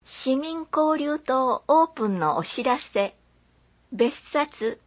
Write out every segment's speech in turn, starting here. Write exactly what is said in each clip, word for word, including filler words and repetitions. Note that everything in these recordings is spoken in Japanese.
市民交流棟オープンのお知らせ。別冊。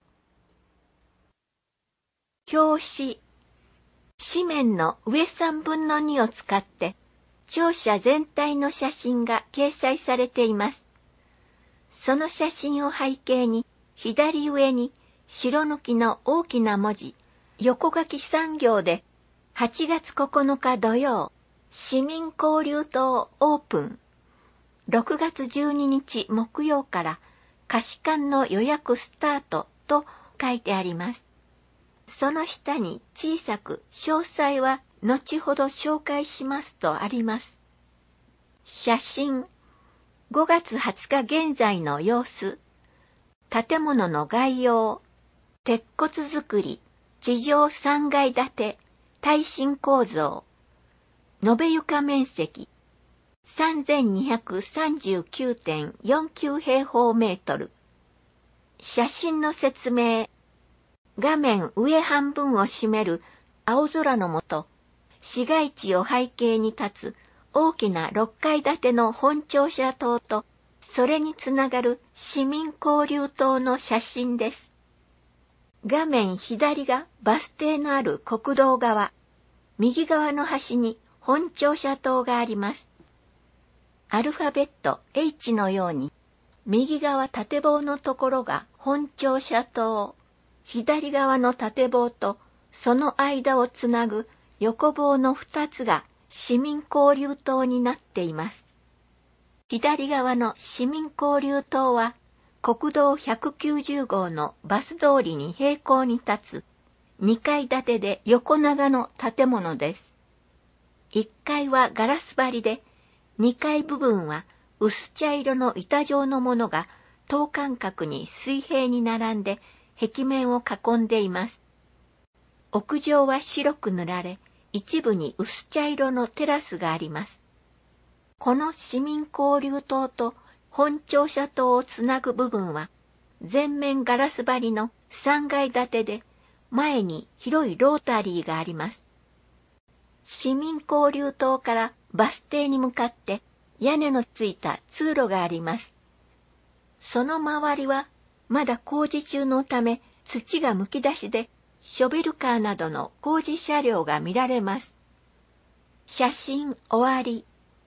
表紙。紙面の上さんぶんのにを使って、庁舎全体の写真が掲載されています。その写真を背景に、左上に白抜きの大きな文字、横書きさん行で、はちがつここのか土曜、市民交流棟オープン。ろくがつじゅうににち木曜から貸し館の予約スタートと書いてあります。その下に小さく詳細は後ほど紹介しますとあります。写真。ごがつはつか現在の様子。建物の概要。鉄骨造り、地上さんがい建て、耐震構造。延べ床面積。さんぜんにひゃくさんじゅうきゅうてんよんきゅう平方メートル。写真の説明。画面上半分を占める青空の下、市街地を背景に立つ大きなろっかい建ての本庁舎棟と、それにつながる市民交流棟の写真です。画面左がバス停のある国道側、右側の端に本庁舎棟があります。アルファベット H のように、右側縦棒のところが本庁舎棟、左側の縦棒とその間をつなぐ横棒のふたつが市民交流棟になっています。左側の市民交流棟は、国道ひゃくきゅうじゅうごうのバス通りに平行に立つにかい建てで横長の建物です。いっかいはガラス張りで、にかい部分は薄茶色の板状のものが等間隔に水平に並んで壁面を囲んでいます。屋上は白く塗られ、一部に薄茶色のテラスがあります。この市民交流棟と本庁舎棟をつなぐ部分は、全面ガラス張りのさんがい建てで、前に広いロータリーがあります。市民交流棟からバス停に向かって屋根のついた通路があります。その周りはまだ工事中のため土がむき出しで、ショベルカーなどの工事車両が見られます。写真終わり。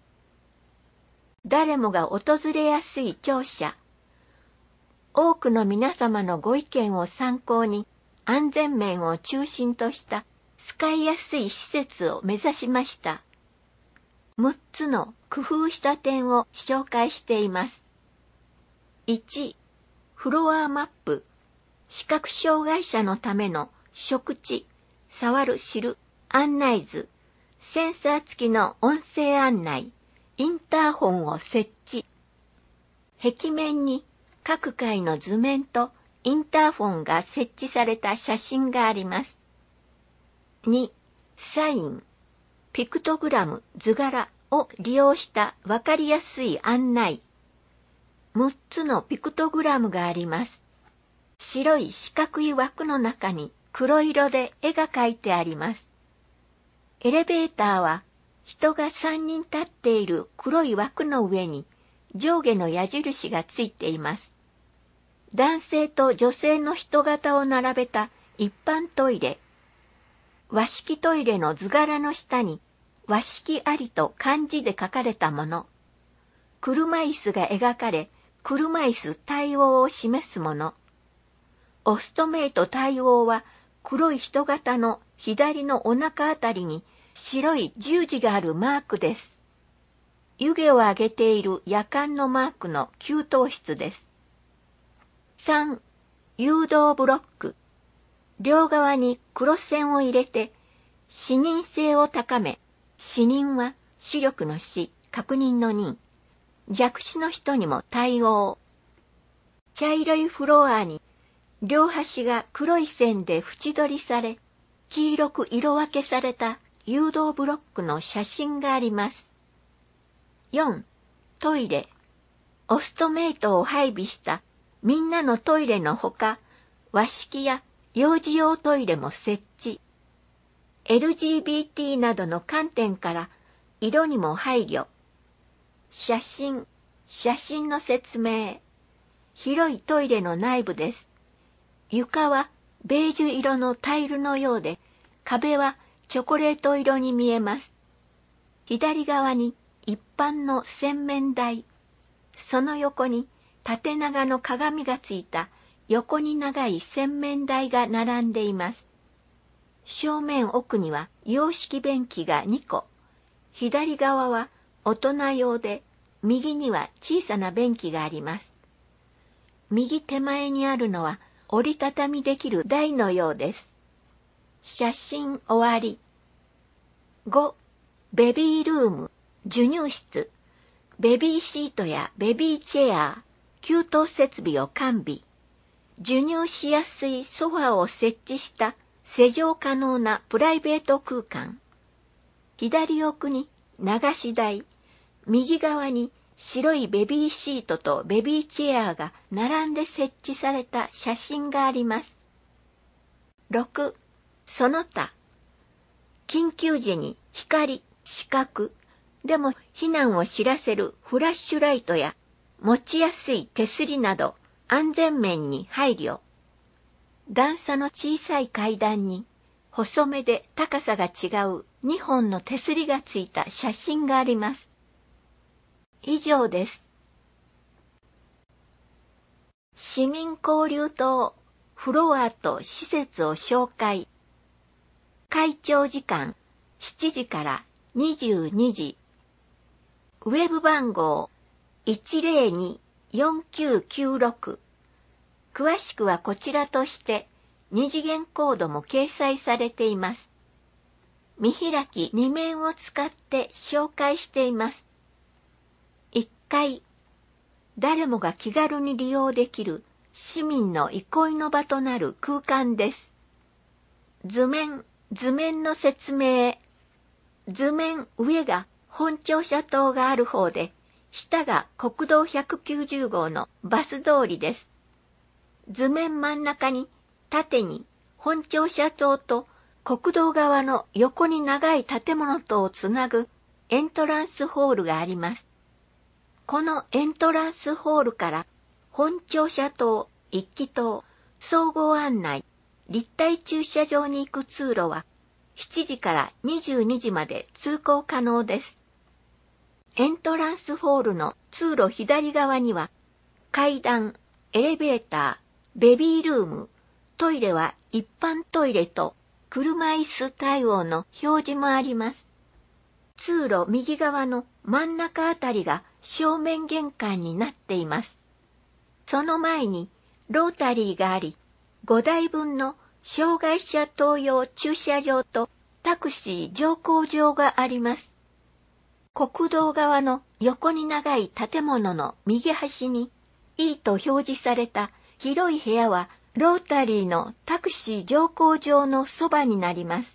誰もが訪れやすい庁舎。多くの皆様のご意見を参考に安全面を中心とした使いやすい施設を目指しました。むっつの工夫した点を紹介しています。いち、フロアマップ。視覚障害者のための触知、触る知る、案内図、センサー付きの音声案内、インターホンを設置。壁面に各階の図面とインターホンが設置された写真があります。に、サイン、ピクトグラム、図柄を利用したわかりやすい案内。むっつのピクトグラムがあります。白い四角い枠の中に黒色で絵が描いてあります。エレベーターは人がさんにん立っている黒い枠の上に上下の矢印がついています。男性と女性の人型を並べた一般トイレ。和式トイレの図柄の下に和式ありと漢字で書かれたもの。車椅子が描かれ、車椅子対応を示すもの。オストメイト対応は黒い人型の左のお腹あたりに白い十字があるマークです。湯気を上げている夜間のマークの給湯室です。さん、誘導ブロック。両側に黒線を入れて、視認性を高め、視認は視力の視、確認の認。弱視の人にも対応。茶色いフロアに、両端が黒い線で縁取りされ、黄色く色分けされた誘導ブロックの写真があります。よん、トイレ。オストメイトを配備したみんなのトイレのほか、和式や幼児用トイレも設置。エルジービーティー などの観点から色にも配慮。写真、 写真の説明。広いトイレの内部です。床はベージュ色のタイルのようで、壁はチョコレート色に見えます。左側に一般の洗面台。その横に縦長の鏡がついた横に長い洗面台が並んでいます。正面奥には洋式便器がにこ。左側は大人用で、右には小さな便器があります。右手前にあるのは折りたたみできる台のようです。写真終わり。ご. ベビールーム、授乳室、ベビーシートやベビーチェア、給湯設備を完備。授乳しやすいソファを設置した施錠可能なプライベート空間。左奥に流し台、右側に白いベビーシートとベビーチェアが並んで設置された写真があります。ろく. その他。緊急時に光、視覚、でも避難を知らせるフラッシュライトや持ちやすい手すりなど安全面に配慮。段差の小さい階段に細めで高さが違うにほんの手すりがついた写真があります。以上です。市民交流棟、フロアと施設を紹介。開庁時間しちじからにじゅうにじ。ウェブ番号 いちゼロに よんきゅうきゅうろく。詳しくはこちらとして二次元コードも掲載されています。見開きに面を使って紹介しています。いっかい、誰もが気軽に利用できる市民の憩いの場となる空間です。図面、図面の説明。図面上が本庁舎棟がある方で、下が国道ひゃくきゅうじゅうごうのバス通りです。図面真ん中に縦に本庁舎棟と国道側の横に長い建物とをつなぐエントランスホールがあります。このエントランスホールから本庁舎棟、一気棟、総合案内、立体駐車場に行く通路はしちじからにじゅうにじまで通行可能です。エントランスホールの通路左側には階段、エレベーター、ベビールーム、トイレは一般トイレと車椅子対応の表示もあります。通路右側の真ん中あたりが正面玄関になっています。その前にロータリーがあり、ごだいぶんの障害者等用駐車場とタクシー乗降場があります。国道側の横に長い建物の右端に E と表示された広い部屋はロータリーのタクシー乗降場のそばになります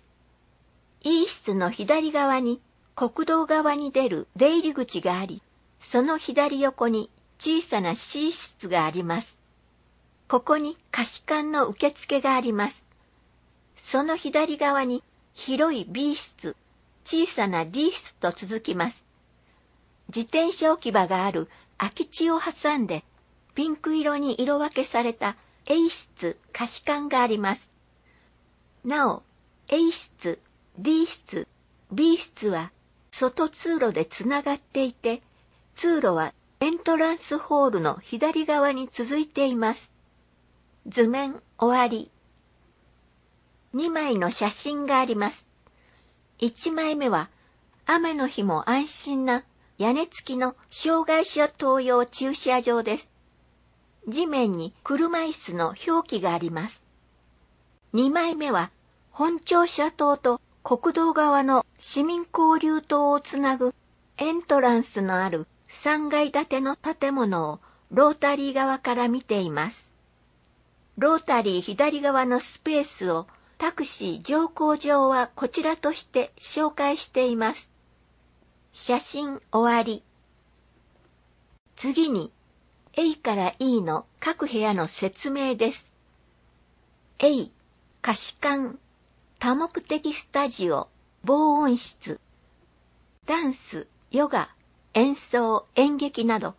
。E 室の左側に国道側に出る出入り口があり、その左横に小さな C 室があります。ここに貸し館の受付があります。その左側に広い B 室、小さな D 室と続きます。自転車置き場がある空き地を挟んで、ピンク色に色分けされた A 室、貸し館があります。なお、A 室、D 室、B 室は外通路でつながっていて、通路はエントランスホールの左側に続いています。図面終わり。にまいの写真があります。いちまいめは雨の日も安心な屋根付きの障害者等用駐車場です。地面に車椅子の表記があります。にまいめは本庁舎棟と国道側の市民交流棟をつなぐエントランスのあるさんがい建ての建物をロータリー側から見ています。ロータリー左側のスペースをタクシー乗降場はこちらとして紹介しています。写真終わり。次に A から E の各部屋の説明です。A、貸し館、多目的スタジオ、防音室、ダンス、ヨガ、演奏、演劇など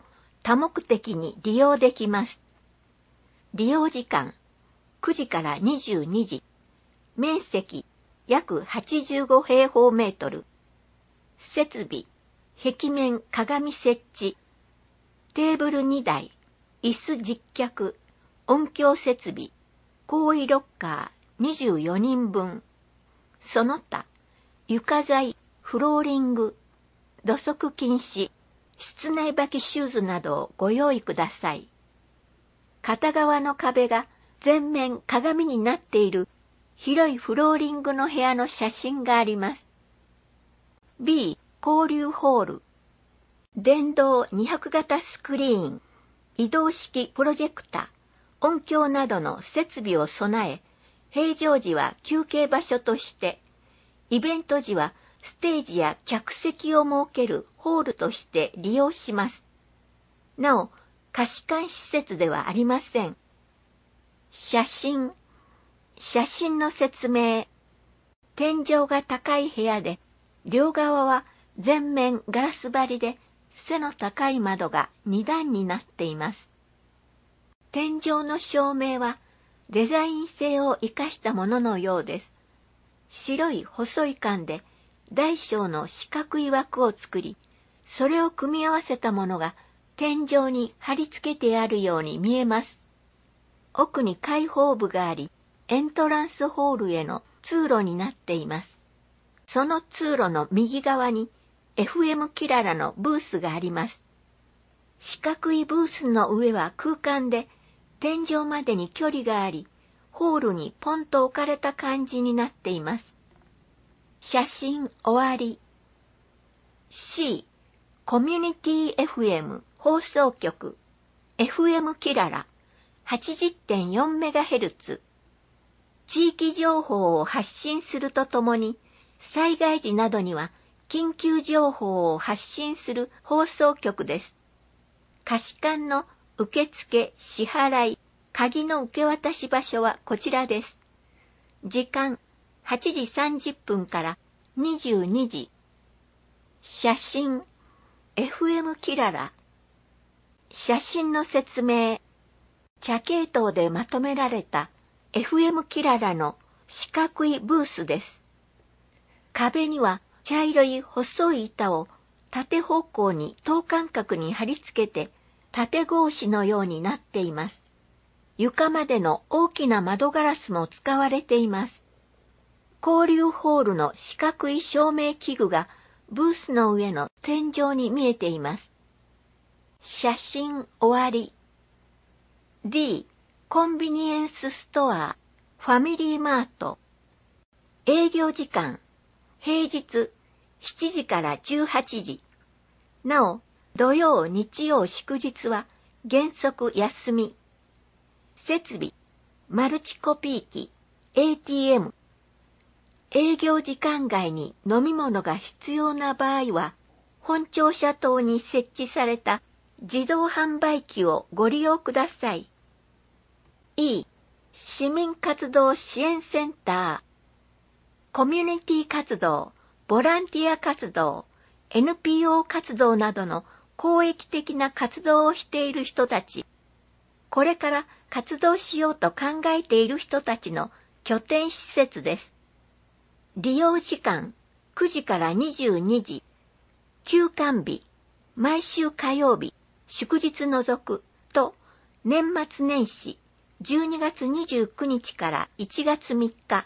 多目的に利用できます。利用時間くじからにじゅうにじ。面積約はちじゅうご平方メートル。設備壁面鏡設置。テーブルにだい、椅子じっ脚、音響設備、更衣ロッカーにじゅうよにんぶん。その他、床材、フローリング、土足禁止、室内履きシューズなどをご用意ください。片側の壁が全面鏡になっている広いフローリングの部屋の写真があります。B、交流ホール。電動にひゃく型スクリーン、移動式プロジェクター、音響などの設備を備え、平常時は休憩場所として、イベント時はステージや客席を設けるホールとして利用します。なお、貸し館施設ではありません。写真、写真の説明。天井が高い部屋で、両側は全面ガラス張りで、背の高い窓がに段になっています。天井の照明はデザイン性を生かしたもののようです。白い細い管で大小の四角い枠を作り、それを組み合わせたものが天井に貼り付けてあるように見えます。奥に開放部があり、エントランスホールへの通路になっています。その通路の右側にエフエム キララのブースがあります。四角いブースの上は空間で、天井までに距離があり、ホールにポンと置かれた感じになっています。写真終わり。C、コミュニティ エフエム 放送局 エフエム キララ はちじゅってんよんメガヘルツ。地域情報を発信するとともに、災害時などには緊急情報を発信する放送局です。貸し館の受付、支払い、鍵の受け渡し場所はこちらです。時間はちじさんじゅっぷんからにじゅうにじ。写真 エフエム キララ。写真の説明。茶系統でまとめられた エフエム キララの四角いブースです。壁には茶色い細い板を縦方向に等間隔に貼り付けて縦格子のようになっています。床までの大きな窓ガラスも使われています。交流ホールの四角い照明器具がブースの上の天井に見えています。写真終わり。D、コンビニエンスストア、ファミリーマート。営業時間平日しちじからじゅうはちじ。なお、土曜、日曜、祝日は原則休み。設備、マルチコピー機、エーティーエム。営業時間外に飲み物が必要な場合は、本庁舎棟に設置された自動販売機をご利用ください。E、市民活動支援センター。コミュニティ活動、ボランティア活動、エヌピーオー 活動などの公益的な活動をしている人たち、これから活動しようと考えている人たちの拠点施設です。利用時間くじからにじゅうにじ、休館日、毎週火曜日、祝日除くと年末年始じゅうにがつにじゅうくにちからいちがつみっか。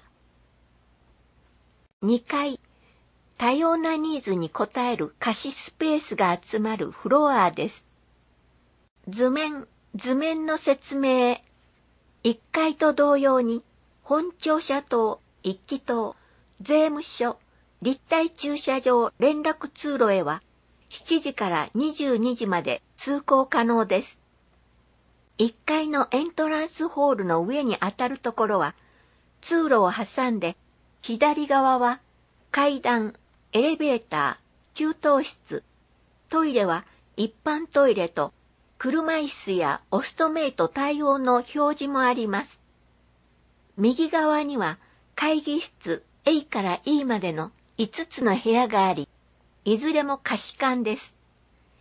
にかい、多様なニーズに応える貸しスペースが集まるフロアです。図面、図面の説明。いっかいと同様に、本庁舎棟、一気棟、税務署、立体駐車場連絡通路へは、しちじからにじゅうにじまで通行可能です。いっかいのエントランスホールの上にあたるところは、通路を挟んで、左側は階段、エレベーター、給湯室、トイレは一般トイレと車椅子やオストメイト対応の表示もあります。右側には会議室 エー から イー までのいつつの部屋があり、いずれも貸し館です。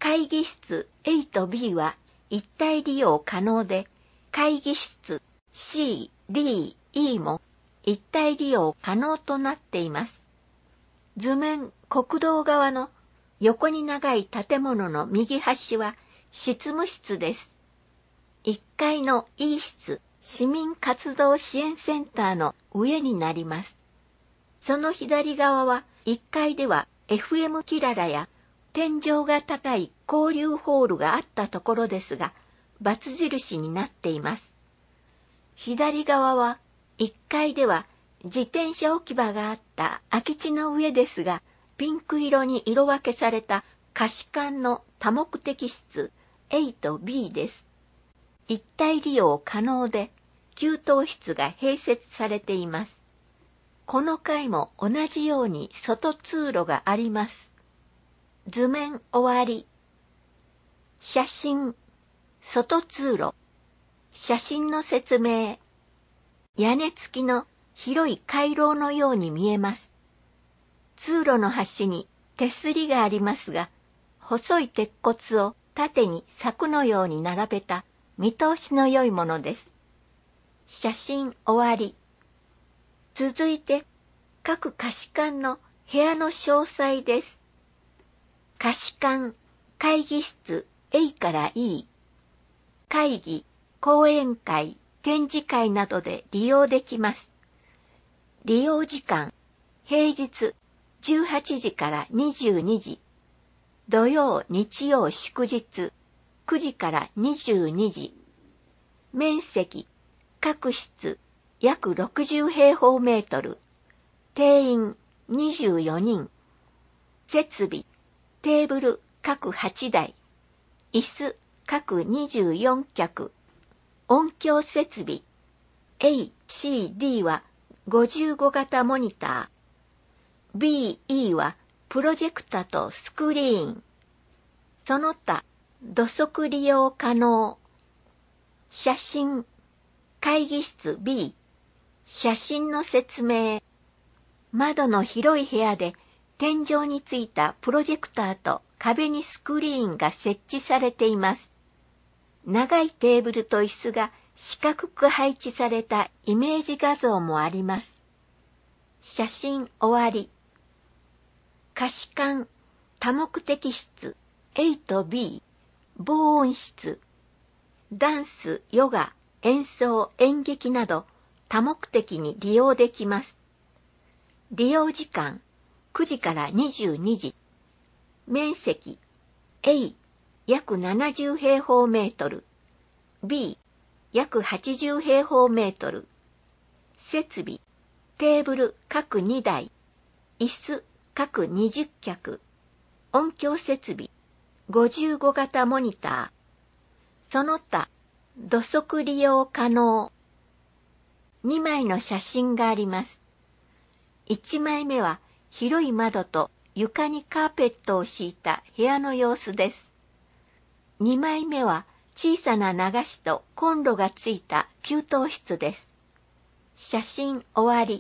会議室 エーとビー は一体利用可能で、会議室 シー、ディー、イー も一体利用可能となっています。図面国道側の横に長い建物の右端は執務室です。いっかいの イー 室、市民活動支援センターの上になります。その左側はいっかいでは エフエム キララや天井が高い交流ホールがあったところですが、×印になっています。左側はいっかいでは自転車置き場があった空き地の上ですが、ピンク色に色分けされた貸し館の多目的室 エーとビー です。一体利用可能で、給湯室が併設されています。この階も同じように外通路があります。図面終わり。写真、外通路、写真の説明。屋根付きの広い回廊のように見えます。通路の端に手すりがありますが、細い鉄骨を縦に柵のように並べた見通しの良いものです。写真終わり。続いて、各貸し館の部屋の詳細です。貸し館、会議室 エー から イー。会議、講演会、展示会などで利用できます。利用時間、平日じゅうはちじからにじゅうにじ。土曜、日曜、祝日、くじからにじゅうにじ。面積、各室、約ろくじゅう平方メートル。定員、にじゅうよにん。設備、テーブル、各はちだい。椅子、各にじゅうよんきゃく。音響設備、エー、シー、ディー はごじゅうごがたモニター。ビー、イー はプロジェクタとスクリーン。その他、土足利用可能。写真、会議室 ビー、写真の説明。窓の広い部屋で天井についたプロジェクターと壁にスクリーンが設置されています。長いテーブルと椅子が四角く配置されたイメージ画像もあります。写真終わり。貸し館、多目的室 エーとビー、防音室。ダンス、ヨガ、演奏、演劇など多目的に利用できます。利用時間、くじからにじゅうにじ。面積、A、約ななじゅう平方メートル。B、約はちじゅう平方メートル。設備、テーブル各にだい。椅子各にじゅっきゃく。音響設備、ごじゅうごがたモニター。その他、土足利用可能。にまいの写真があります。いちまいめは広い窓と床にカーペットを敷いた部屋の様子です。にまいめは小さな流しとコンロがついた給湯室です。写真終わり。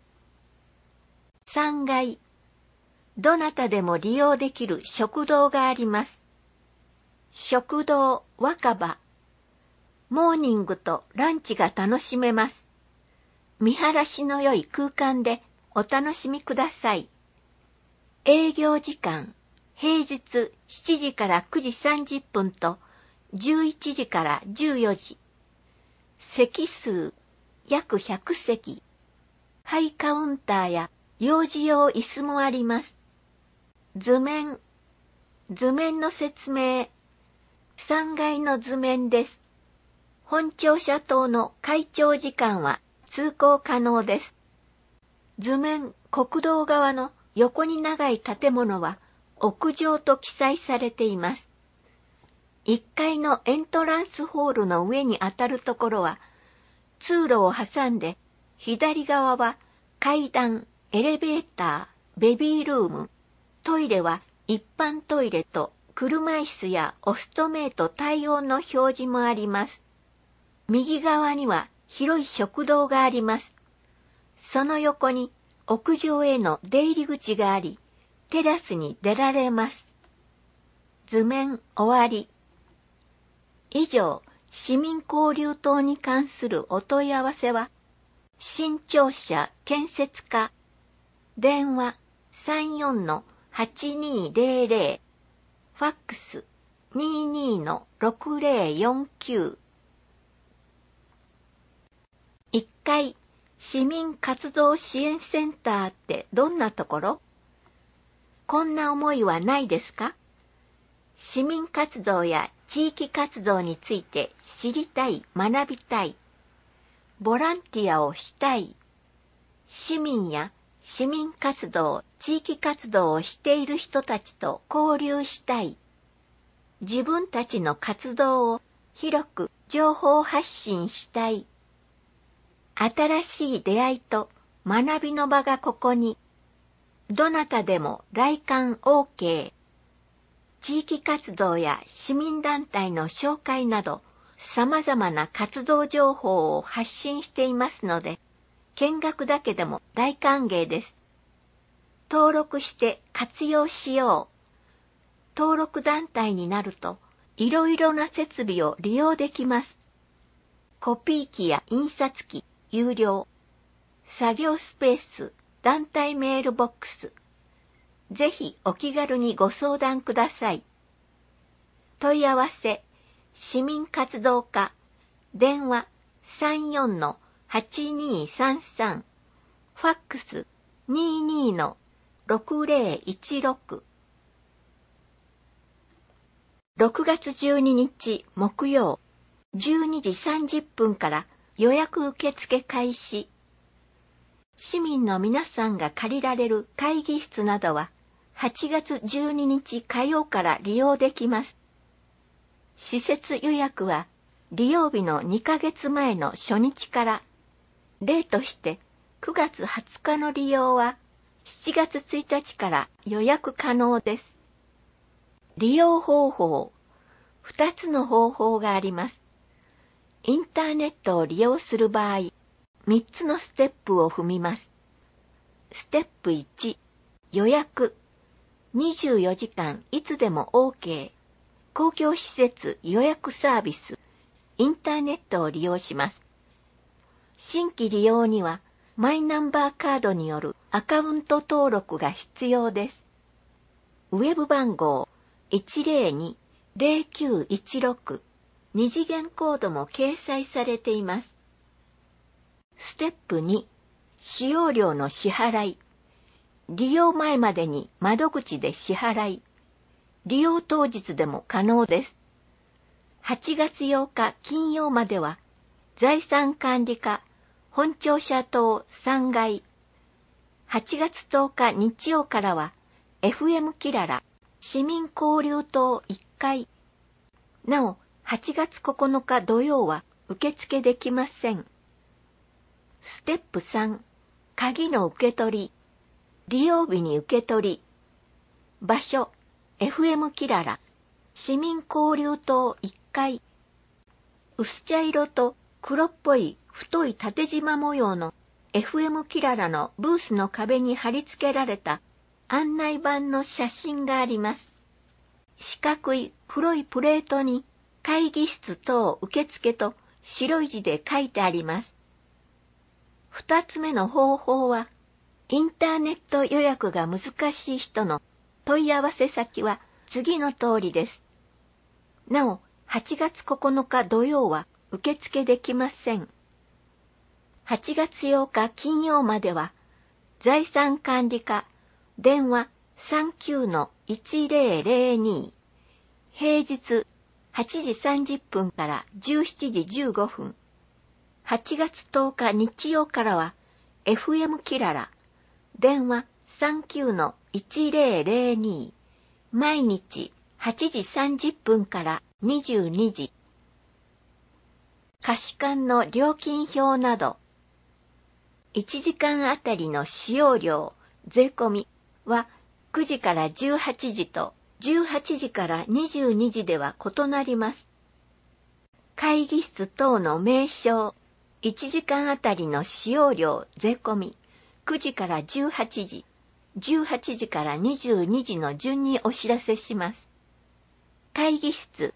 さんがい。どなたでも利用できる食堂があります。食堂若葉。モーニングとランチが楽しめます。見晴らしの良い空間でお楽しみください。営業時間、平日しちじからくじさんじゅっぷんとじゅういちじからじゅうよじ。席数、約ひゃくせき。ハイカウンターや幼児用椅子もあります。図面、図面の説明。さんがいの図面です。本庁舎棟の開庁時間は通行可能です。図面、国道側の横に長い建物は屋上と記載されています。いっかいのエントランスホールの上にあたるところは、通路を挟んで左側は階段、エレベーター、ベビールーム、トイレは一般トイレと車椅子やオストメイト対応の表示もあります。右側には広い食堂があります。その横に屋上への出入り口があり、テラスに出られます。 図面終わり。以上、市民交流等に関するお問い合わせは、新庁舎建設課、電話 さんよんのはちにーぜろぜろ、ファックス にーにーのろくぜろよんきゅう。いっかい、市民活動支援センターってどんなところ？こんな思いはないですか？市民活動や地域活動について知りたい、学びたい。ボランティアをしたい。市民や市民活動、地域活動をしている人たちと交流したい。自分たちの活動を広く情報発信したい。新しい出会いと学びの場がここに。どなたでも来館 オーケー。地域活動や市民団体の紹介など、様々な活動情報を発信していますので、見学だけでも大歓迎です。登録して活用しよう。登録団体になると、いろいろな設備を利用できます。コピー機や印刷機、有料。作業スペース、団体メールボックス。ぜひお気軽にご相談ください。問い合わせ、市民活動課、電話 さんよんのはちにーさんさん、ファックス にーにーのろくぜろいちろく。ろくがつじゅうににち木曜、じゅうにじさんじゅっぷんから予約受付開始。市民の皆さんが借りられる会議室などは、はちがつじゅうににち火曜から利用できます。施設予約は利用日のにかげつまえの初日から、例としてくがつはつかの利用はしちがつついたちから予約可能です。利用方法、ふたつの方法があります。インターネットを利用する場合、みっつのステップを踏みます。ステップいち、予約。にじゅうよじかんいつでも オーケー。公共施設予約サービス。インターネットを利用します。新規利用にはマイナンバーカードによるアカウント登録が必要です。ウェブ番号 いちぜろにーぜろきゅういちろく。二次元コードも掲載されています。ステップに、使用料の支払い。利用前までに窓口で支払い。利用当日でも可能です。はちがつようか金曜までは、財産管理課本庁舎棟さんがい。はちがつとおか日曜からは、エフエム キララ市民交流棟いっかい。なお、はちがつここのか土曜は受付できません。ステップさん、鍵の受け取り。利用日に受け取り。場所、エフエム キララ市民交流棟いっかい。薄茶色と黒っぽい太い縦縞模様の エフエム キララのブースの壁に貼り付けられた案内板の写真があります。四角い黒いプレートに会議室等受付と白い字で書いてあります。二つ目の方法は、インターネット予約が難しい人の問い合わせ先は次の通りです。なお、はちがつここのか土曜は受付できません。はちがつようか金曜までは、財産管理課電話 さんきゅうのいちぜろぜろに。平日はちじさんじゅっぷんからじゅうしちじじゅうごふん。はちがつとおか日曜からは エフエム キララ電話 さんきゅうのいちぜろぜろに。毎日はちじさんじゅっぷんからにじゅうにじ。貸し館の料金表など、いちじかんあたりの使用料、税込みはくじからじゅうはちじとじゅうはちじからにじゅうにじでは異なります。会議室等の名称、いちじかんあたりの使用料、税込みくじからじゅうはちじ、じゅうはちじからにじゅうにじの順にお知らせします。 会議室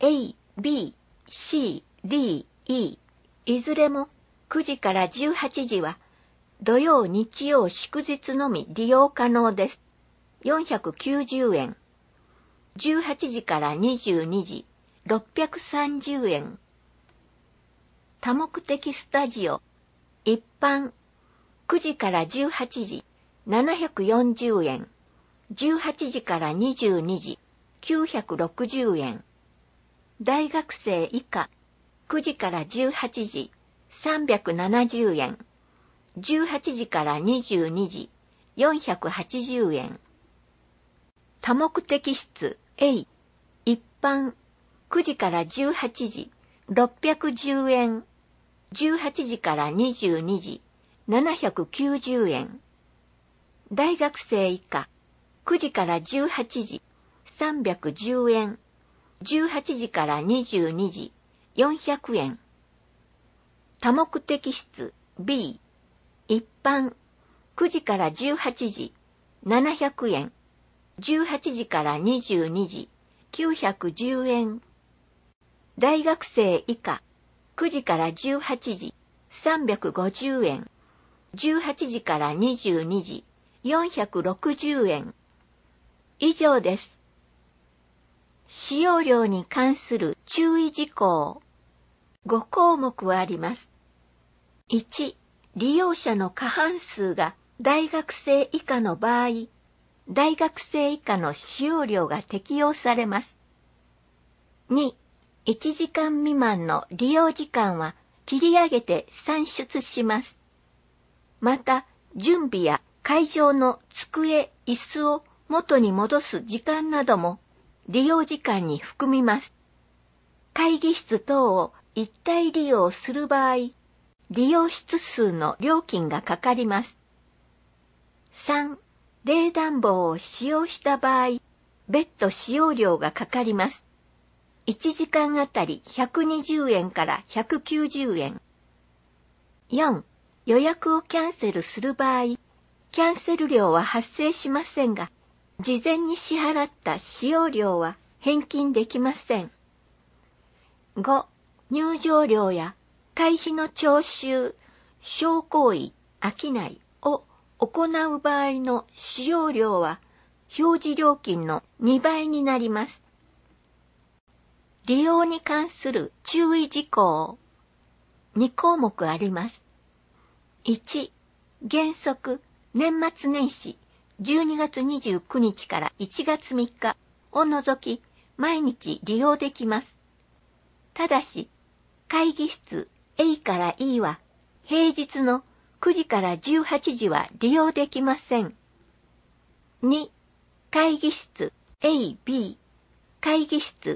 A、B、C、D、E、いずれもくじからじゅうはちじは土曜日曜祝日のみ利用可能です。よんひゃくきゅうじゅうえん。じゅうはちじからにじゅうにじ、ろっぴゃくさんじゅうえん。多目的スタジオ、一般、くじからじゅうはちじ、ななひゃくよんじゅうえん。じゅうはちじからにじゅうにじ、きゅうひゃくろくじゅうえん。大学生以下、くじからじゅうはちじ、さんびゃくななじゅうえん。じゅうはちじからにじゅうにじ、よんひゃくはちじゅうえん。多目的室 A、一般、くじからじゅうはちじ、ろっぴゃくじゅうえん。じゅうはちじからにじゅうにじ、ななひゃくきゅうじゅうえん。大学生以下、くじからじゅうはちじ、さんびゃくじゅうえん。じゅうはちじからにじゅうにじ、よんひゃくえん。多目的室 B、一般、くじからじゅうはちじ、ななひゃくえん。じゅうはちじからにじゅうにじ、きゅうひゃくじゅうえん。大学生以下、くじからじゅうはちじ、さんびゃくごじゅうえん。じゅうはちじからにじゅうにじ、よんひゃくろくじゅうえん。以上です。使用料に関する注意事項。ご項目あります。いち、利用者の過半数が大学生以下の場合、大学生以下の使用料が適用されます。に、いちじかん未満の利用時間は切り上げて算出します。また、準備や会場の机、椅子を元に戻す時間なども利用時間に含みます。会議室等を一体利用する場合、利用室数の料金がかかります。さん、冷暖房を使用した場合、別途使用料がかかります。いちじかんあたりひゃくにじゅうえんからひゃくきゅうじゅうえん。よん、予約をキャンセルする場合、キャンセル料は発生しませんが、事前に支払った使用料は返金できません。ご、入場料や会費の徴収、商行為、商いを行う場合の使用料は表示料金のにばいになります。利用に関する注意事項。に項目あります。いち、原則、年末年始、じゅうにがつにじゅうくにちからいちがつみっかを除き、毎日利用できます。ただし、会議室 A から E は、平日のくじからじゅうはちじは利用できません。に、会議室 A、B、会議室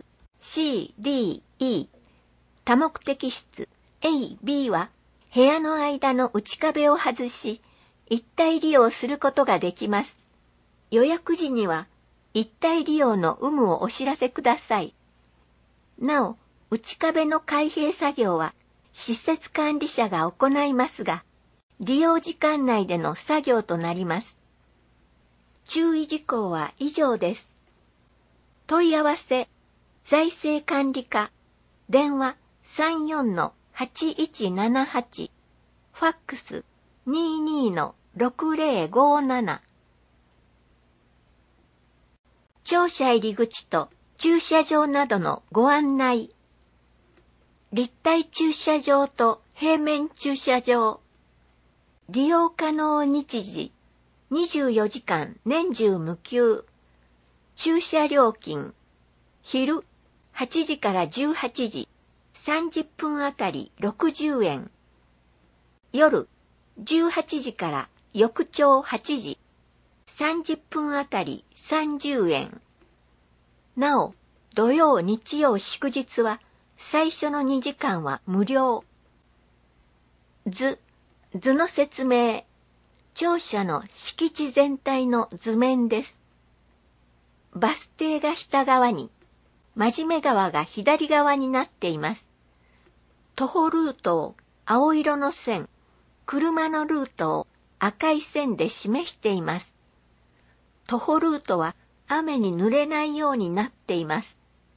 C、D、E、多目的室 A、B は、部屋の間の内壁を外し、一体利用することができます。予約時には、一体利用の有無をお知らせください。なお、内壁の開閉作業は、施設管理者が行いますが、利用時間内での作業となります。注意事項は以上です。問い合わせ、財政管理課、電話 さんよんのはちいちななはち、ファックス にじゅうにのろくぜろごなな。庁舎入り口と駐車場などのご案内。立体駐車場と平面駐車場。利用可能日時、にじゅうよじかん年中無休。駐車料金、昼はちじからじゅうはちじ、さんじゅっぷんあたりろくじゅうえん。夜じゅうはちじから翌朝はちじ、さんじゅっぷんあたりさんじゅうえん。なお、土曜日曜祝日は最初のにじかんは無料。図、図の説明。庁舎の敷地全体の図面です。バス停が下側に、真面目川が左側になっています。徒歩ルートを青色の線、車のルートを赤い線で示しています。徒歩ルートは雨に濡れないようになっています。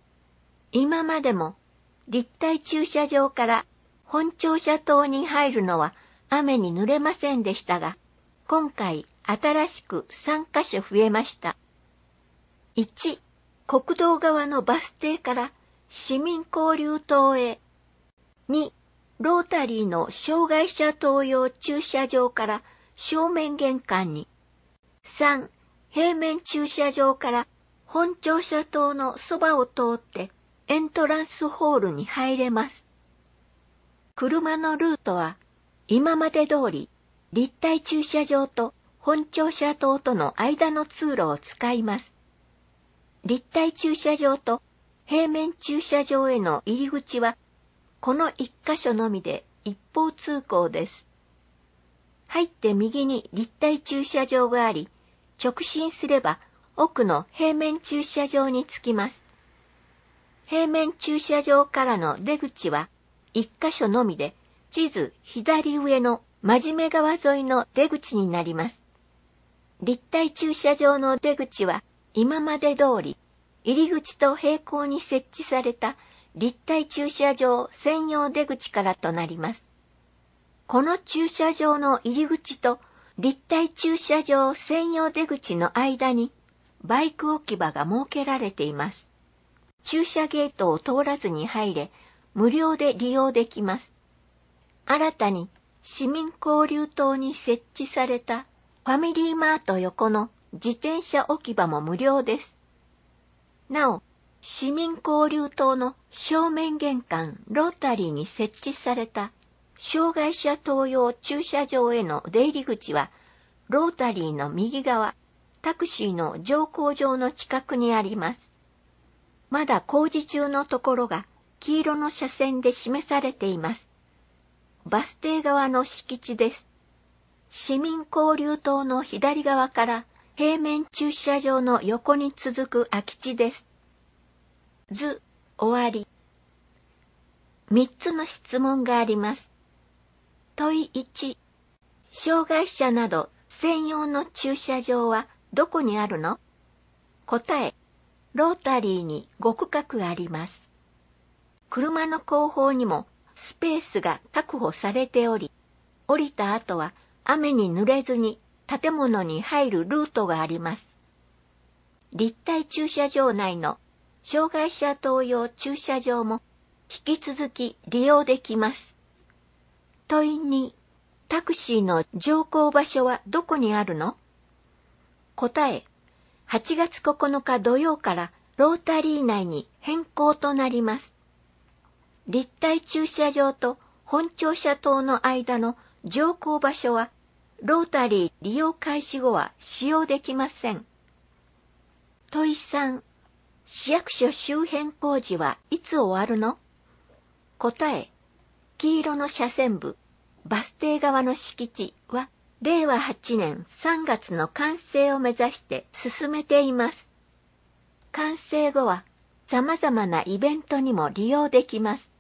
今までも立体駐車場から本庁舎棟に入るのは雨に濡れませんでしたが、今回新しくさんかしょ増えました。いち、国道側のバス停から市民交流棟へ。に、ロータリーの障害者等用駐車場から正面玄関に。さん、平面駐車場から本庁舎棟のそばを通ってエントランスホールに入れます。車のルートは今まで通り立体駐車場と本庁舎棟との間の通路を使います。立体駐車場と平面駐車場への入り口はこの一箇所のみで一方通行です。入って右に立体駐車場があり、直進すれば奥の平面駐車場に着きます。平面駐車場からの出口は一箇所のみで、地図左上の真面目川沿いの出口になります。立体駐車場の出口は今まで通り、入り口と平行に設置された立体駐車場専用出口からとなります。この駐車場の入り口と立体駐車場専用出口の間にバイク置き場が設けられています。駐車ゲートを通らずに入れ、無料で利用できます。新たに市民交流棟に設置されたファミリーマート横の自転車置き場も無料です。なお、市民交流棟の正面玄関ロータリーに設置された障害者等用駐車場への出入り口は、ロータリーの右側、タクシーの乗降場の近くにあります。まだ工事中のところが黄色の車線で示されています。バス停側の敷地です。市民交流棟の左側から平面駐車場の横に続く空き地です。図、終わり。三つの質問があります。問いいち、障害者など専用の駐車場はどこにあるの？答え、ロータリーにご区画あります。車の後方にもスペースが確保されており、降りた後は雨に濡れずに建物に入るルートがあります。立体駐車場内の障害者等用駐車場も引き続き利用できます。問いに、タクシーの乗降場所はどこにあるの？答え、はちがつここのか土曜からロータリー内に変更となります。立体駐車場と本庁舎棟の間の乗降場所は、ロータリー利用開始後は使用できません。問いさん、市役所周辺工事はいつ終わるの？答え、黄色の車線部、バス停側の敷地は、れいわはちねんさんがつの完成を目指して進めています。完成後は、様々なイベントにも利用できます。